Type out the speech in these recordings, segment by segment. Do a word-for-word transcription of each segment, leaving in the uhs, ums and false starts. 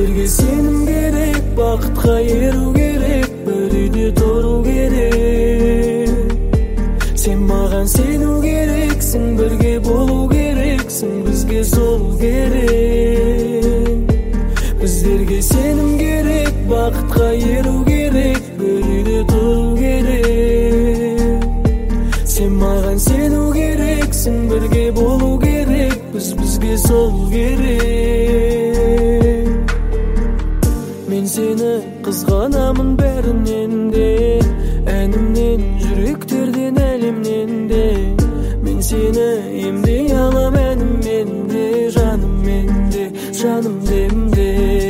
Біздерге сенім керек, бақытқа еру керек, бір үйде тұру керек. Сен маған сену керексің, бірге болу керексің, бізге сол керек. Біздерге сенім керек, бақытқа еру керек, бір үйде тұру керек. Сен маған сену керексің, бірге болу керек, біз бізге сол керек. Мен сені қызғанамын бәрінен де, әнімнен, жүректерден, әлемнен де. Мен сені емдей алам әніммен де, жаныммен де, жаным демде.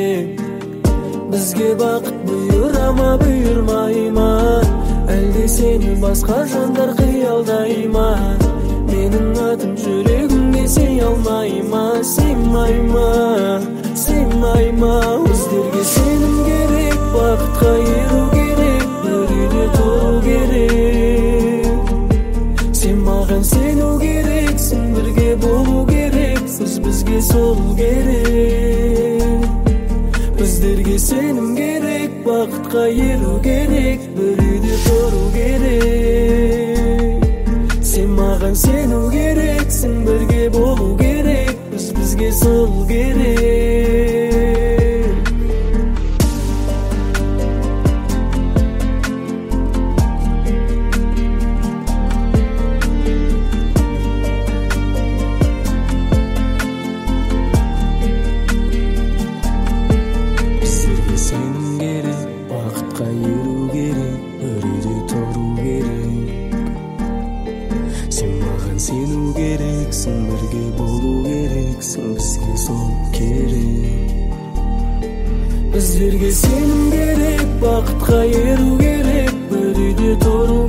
Бізге бақыт бұйыра ма, бұйырмай ма, әлде сені басқа жандар қиялдай ма? Менің атым жүрегімде сей алмай ма, сыймай ма, сыймай ма? Біздерге сенім керек, бақытқа еру керек, бір үйде тұру керек. Сен маған сену керексің, бірге болу керек, біз бізге сол керек. Біздерге сенім керек, бақытқа еру керек, бір үйде тұру керек. Сен маған сену керексің, бірге болу керек, біз бізге сол керек. Біздерге сенім керек, бақытқа еру керек, бір үйде тұру керек. Сен маған сену керексің, бірге болу керексің, бізге сол керек. Біздерге сенім керек, бақытқа еру керек, бір үйде тұру